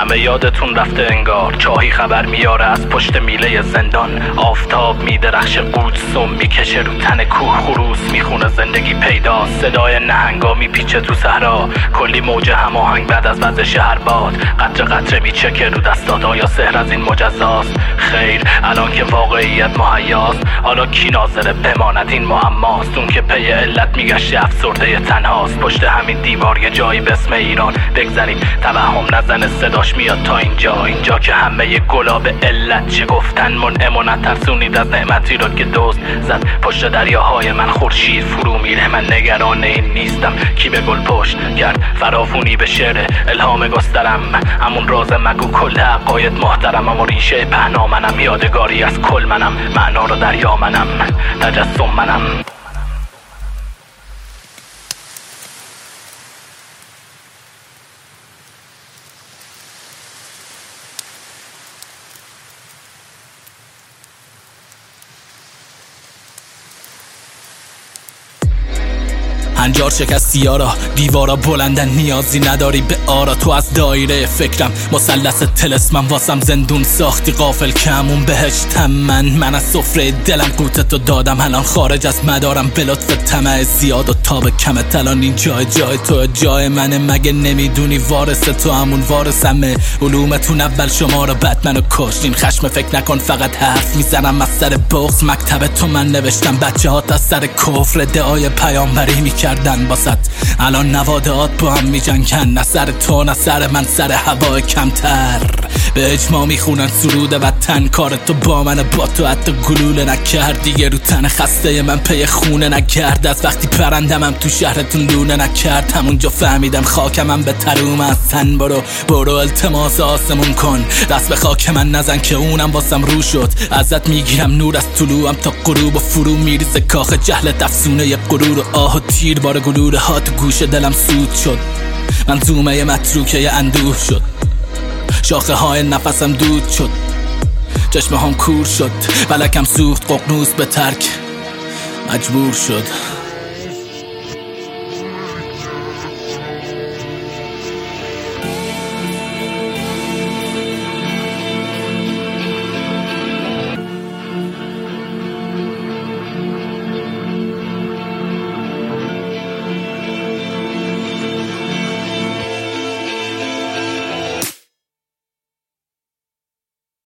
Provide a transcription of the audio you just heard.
همه یادتون رفته انگار. چاهی خبر میاره از پشت میله زندان. آفتاب میدرخش قدس و میکشه رو تن کوه. خروس میخونه زندگی پیداست. صدای نهنگا میپیچه تو صحرا. کلی موج هماهنگ بعد از وزش هر باد. قطره قطره میچکه رو دستات. آیا سحر از این مجزاست؟ خیر، الان که واقعیت مهیاست، حالا کی ناظره بماند این معماست؟ اون که پی علت میگشته افسرده تنهاست. پشت همین دیوار یه جایی به اسم ایران. بگذاریم توهم نزنه، صداش میاد تا اینجا که همه گلاب علت چه گفتن. منعم و نترسونید از نعمتی را که دوست زد پشت دریاهای من. خورشید فرو میره، من نگران این نیستم. کی به گل پشت کرد فرافونی به شعر الهام گسترم. همون راز مگو کل عقاید محترم. اما ریشه پهنا منم، یادگاری از کل منم. معنا رو دریا منم، تجسم منم. هنجار شکستی یارا، دیوارا بلندن، نیازی نداری به آرا. تو از دایره فکرم، مثلث طلسمم، واسم زندون ساختی غافل کمون بهشتم. من از سفره دلم قوتتو دادم، الان خارج از مدارم به لطف طمع زیاد و تاب کمت. الان این جای تو، جای منه. مگه نمیدونی وارث تو همون وارثمه؟ علومتون اول شما رو بعد منو کشتین. خشم فکر نکن، فقط حرف میزنم از سر بغض. مکتب تو من نوشتم، بچه هات از سر کفر دعای پیامبری میکردن باست. الان نوادهات با هم میجنگن، نه سر تو نه سر من، سر هوای کمتر. به اجماع میخونن سرود وطن. کار تو با من، با تو حتی گلوله نکرد. دیگه رو تن خسته من پی خونه نگرد. از وقتی پرندمم تو شهرتون لونه نکرد، همونجا فهمیدم خاکمم به تروم از تن. برو التماس آسمون کن، دست به خاک من نزن که اونم واسم رو شد. ازت میگیرم نور از طلوعم تا غروب و فرو میریزه کاخ جهلت افسونه غرور و آه و تیر. بار گلوله ها تو گوش دلم سود شد، منظومه متروکه اندوه شد. شاخه های نفسم دود شد، چشمه هم کور شد. فلکم سوخت، ققنوس به ترک مجبور شد.